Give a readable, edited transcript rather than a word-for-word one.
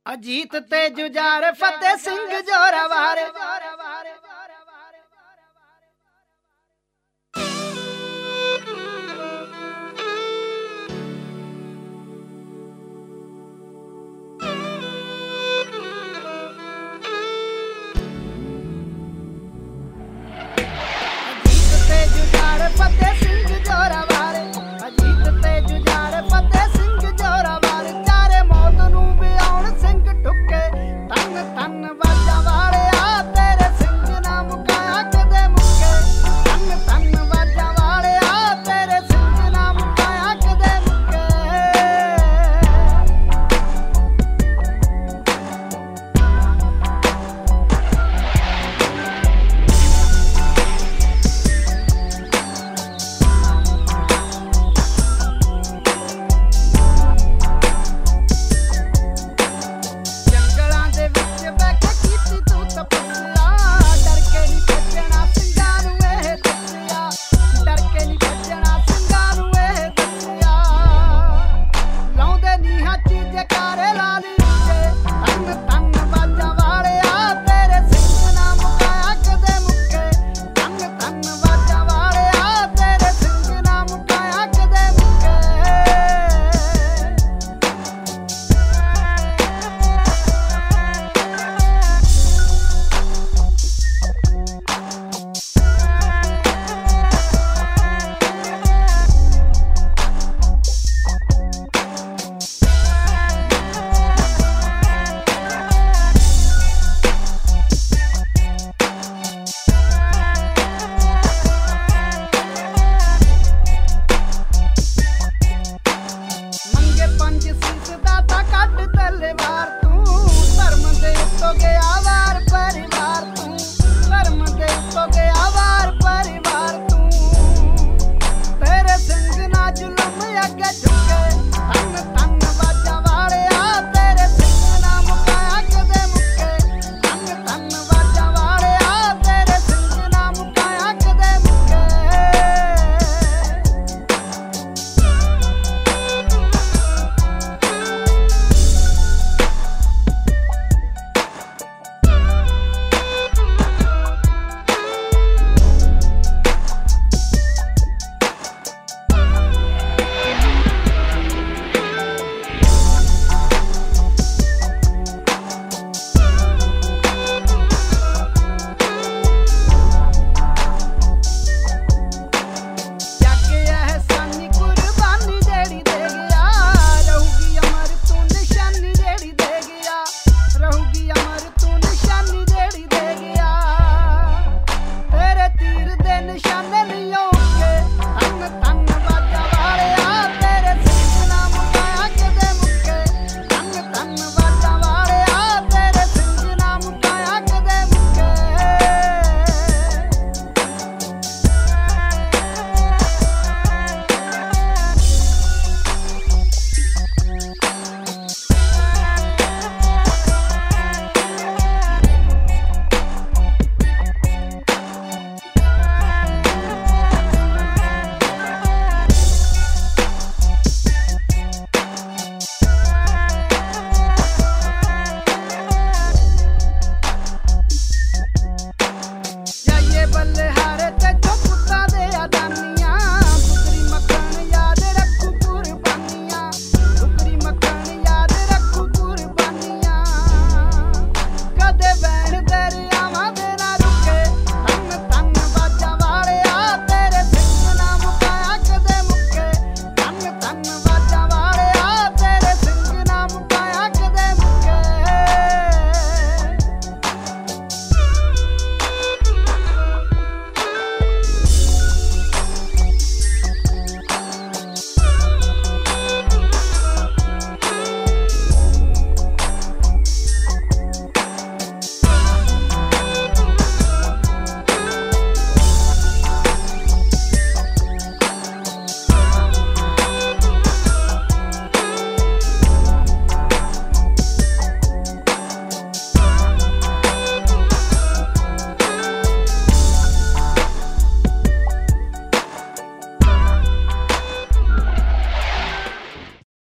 ਅਜੀਤ ਤੇ ਜੁਝਾਰ ਫਤਿਹ ਸਿੰਘ ਜ਼ੋਰਾਵਰ। ਫਤਿਹ ਸਿੰਘ ਜ਼ੋਰਾਵਰ, ਅਜੀਤ ਤੇ ਜੁਝਾਰ ਫਤਿਹ ਸਿੰਘ ਜ਼ੋਰਾਵਰ। ਚਾਰੇ ਮੌਤ ਨੂੰ ਵੀ ਆਉਣ ਸਿੰਘ ਠੁੱਕੇ, ਧੰਨ ਧੰਨ ਬਾਜਾਂ ਵਾਲਿਆ ਤੇਰੇ ਸਿੰਘ ਨਾ ਮੁਕਾਇਆ ਕਦੇ ਮੁੱਕੇ। ਧੰਨ ਧੰਨ ਬਾਜਾਂ ਵਾਲਿਆ ਤੇਰੇ ਸਿੰਘ ਨਾ ਮੁਕਾਇਆ ਕਦੇ ਮੁੱਕੇ। ਪੰਜ ਸੀਸ ਦਾ ਤਾਂ ਕੱਢ ਤਲਵਾਰ ਤੂੰ, ਧਰਮ ਦੇ ਉੱਤੋਂ ਗਿਆ